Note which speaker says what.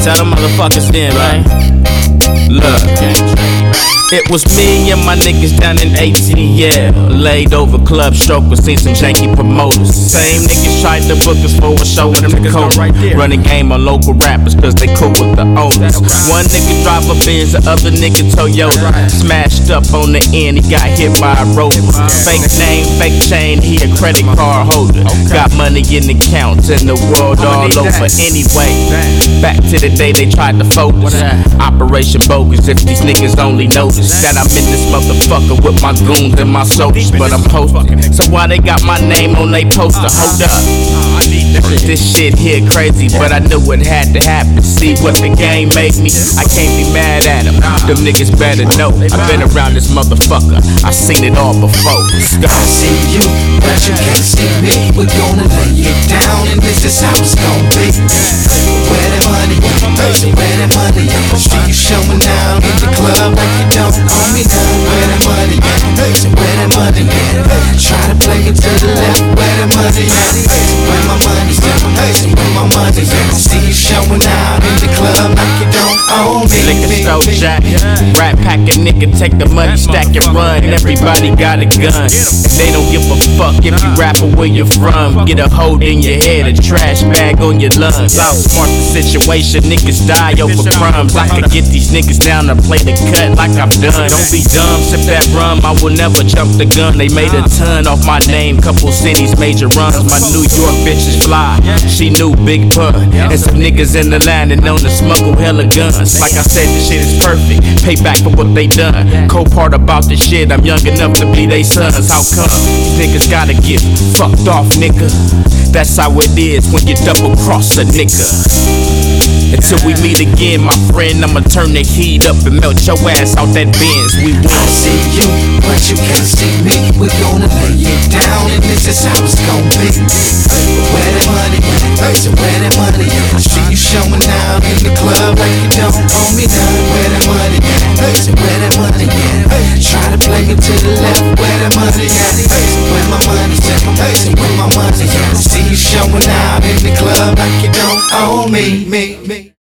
Speaker 1: Tell them motherfuckers then, man. Look, it was me and my niggas down in ATL. Laid over club strokers, seen some janky promoters. Same niggas tried to book us for a show in Tacoma. Running game on local rappers cause they cool with the owners. One nigga drive a Benz, the other nigga Toyota. Smashed up on the end, he got hit by a rover. Fake name, fake chain, he a credit card holder. Got money in the accounts and the world all over. Anyway, back to the day they tried to focus. Operation Bogus, if these niggas only notice that I'm in this motherfucker with my goons and my soldiers, but I'm posted. So why they got my name on they poster? Hold up, this shit here crazy, but I knew it had to happen. See what the game made me? I can't be mad at them. Them niggas better know. I've been around this motherfucker. I seen it all before.
Speaker 2: I see you, but you can't see me. We're gonna lay it down, and this is how it's gonna be. Where that money at? Where that money at? See you showing out in the club like you don't owe me none. Where that money at? Where that money at? Try to play it to the left. Where that money at? Where my money's at? Where my money's at? See you showing out in the club like you don't owe me.
Speaker 1: Liquor store jack, rat packing nigga, take the money, stack and run. Everybody got a gun, and they don't give a fuck if you rap or where you're from. Get a hold in your head, a trash bag on your lungs. Outsmart the situation, niggas die over crumbs. I could get these niggas down to play the cut like I've done. Don't be dumb, sip that rum, I will never jump the gun. They made a ton off my name, couple cities, major runs. My New York bitch is fly, she knew Big Pun. And some niggas in the line and known to smuggle hella guns. Like I said, this shit is perfect, payback for what they done. Cold part about this shit, I'm young enough to be they sons. How come these niggas gotta get fucked off, nigga? That's how it is when you double cross a nigga. Until we meet again, my friend, I'ma turn the heat up and melt your ass out that Benz. We win.
Speaker 2: I see you, but you can't see me. We're gonna lay it down, and this is how it's gonna be. Where that money at? Where that money at? I see you showing out in the club like you don't owe me none. Where that money at? Where that money at? Try to play it to the left. Where that money at? Where my money's at? Where my money's at? I see you showing out in the club like you don't owe me.